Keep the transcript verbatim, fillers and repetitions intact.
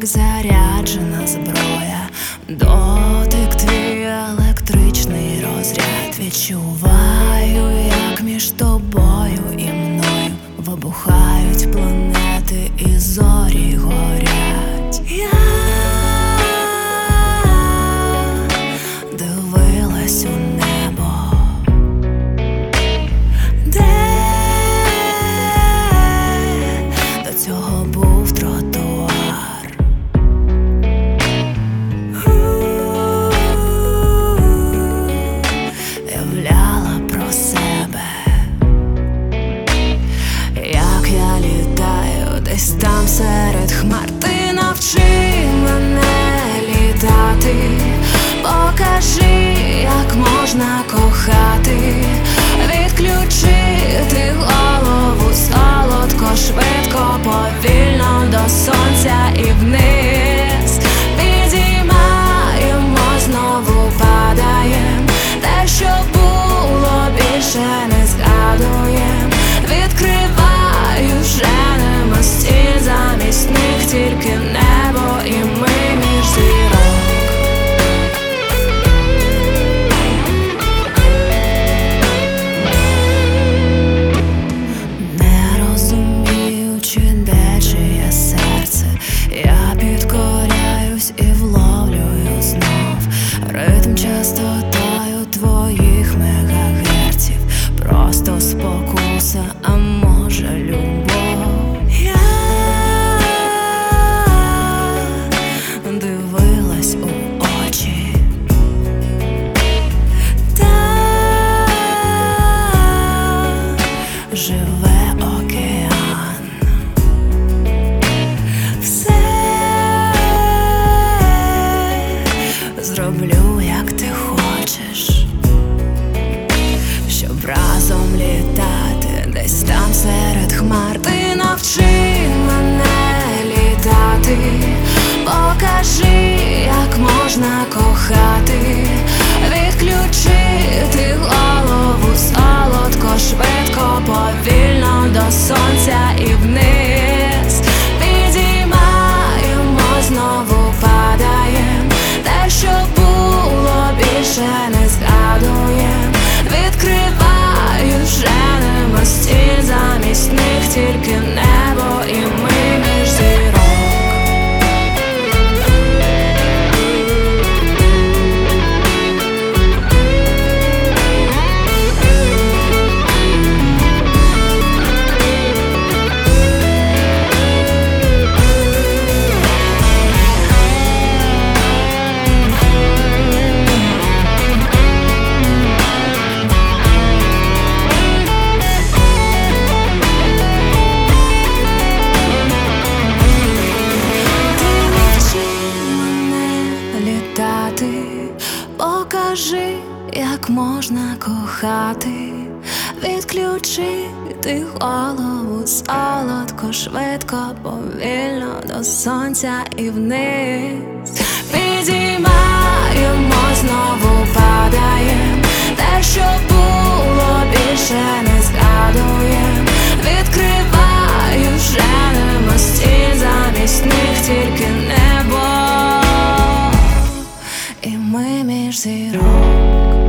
як заряджена зброя. Дотик твій електричний розряд. Відчуваю, як між тобою і мною вибухають планети і зорі горять. Я дивилась у небо, де до цього був тротуар. Являла про себе, як я літаю десь там серед хмар. Ти навчи мене літати, покажи, як можна кохати, відключити голову солодко, швидко, повільно до сонця і вниз. Підіймаємо, знову падаєм, те, що було, більше не згадуєм. Відкриваю, женемо стін, замість них тільки небо і ми між зірок. Не розуміючи, де чиє серце, я підкоряюсь і вловлюю знов ритм частотою твоїх мегагерців. Просто спокуса, а може любов. Я дивилась у очі, там живе океан. Все зроблю, як ти хочеш, щоб разом літати десь там серед хмар. Ти навчи мене літати, покажи, як можна кохати, відключити голову солодко, швидко, повільно до сонця і вниз. Підіймаємо, знову падаєм, те, що було, більше не згадуєм. Відкриваю, женемо стін, замість них тільки небо і ми між зірок. Покажи, як можна кохати, відключити голову солодко, швидко, повільно до сонця і вниз. Підіймаємо, знову падаєм, те, що було, більше не згадуєм. Відкриваю, женемо стін, замість них тільки небо і ми між зірок.